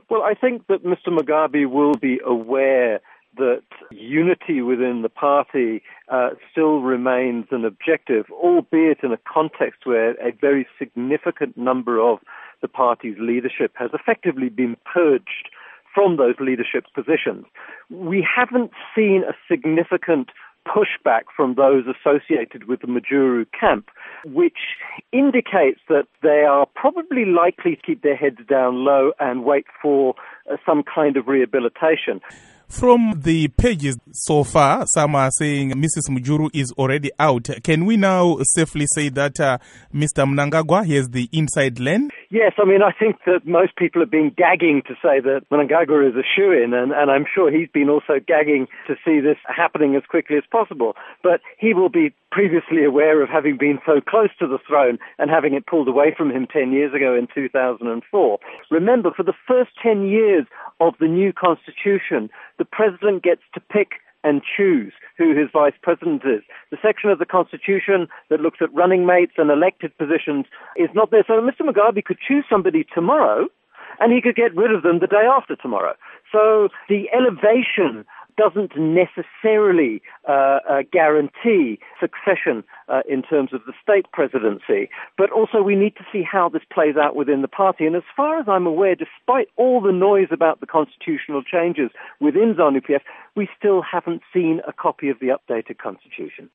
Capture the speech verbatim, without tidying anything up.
Well, I think that Mister Mugabe will be aware that unity within the party uh, still remains an objective, albeit in a context where a very significant number of the party's leadership has effectively been purged from those leadership positions. We haven't seen a significant pushback from those associated with the Majuru camp, which indicates that they are probably likely to keep their heads down low and wait for uh, some kind of rehabilitation. From the pages so far, some are saying Missus Mujuru is already out. Can we now safely say that uh, Mister Mnangagwa has the inside lane? Yes, I mean, I think that most people have been gagging to say that Mnangagwa is a shoo-in, and, and I'm sure he's been also gagging to see this happening as quickly as possible. But he will be previously aware of having been so close to the throne and having it pulled away from him ten years ago in two thousand four. Remember, for the first ten years of the new constitution, the president gets to pick and choose who his vice president is. The section of the Constitution that looks at running mates and elected positions is not there. So Mister Mugabe could choose somebody tomorrow, and he could get rid of them the day after tomorrow. So the elevation doesn't necessarily uh, uh, guarantee succession uh, in terms of the state presidency, but also we need to see how this plays out within the party. And as far as I'm aware, despite all the noise about the constitutional changes within ZANU-P F, we still haven't seen a copy of the updated constitution.